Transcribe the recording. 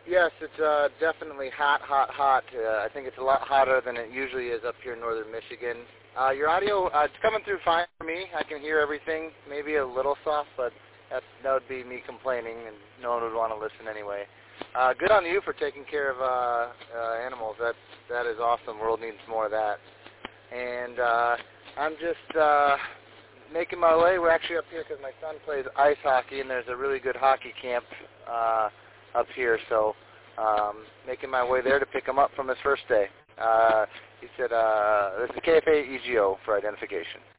Yes, it's definitely hot, hot, hot. I think it's a lot hotter than it usually is up here in northern Michigan. Your audio, it's coming through fine for me. I can hear everything. Maybe a little soft, but that would be me complaining, and no one would want to listen anyway. Good on you for taking care of animals. That is awesome. The world needs more of that. And I'm just making my way. We're actually up here because my son plays ice hockey, and there's a really good hockey camp up here. So making my way there to pick him up from his first day. He said, this is KFA EGO for identification.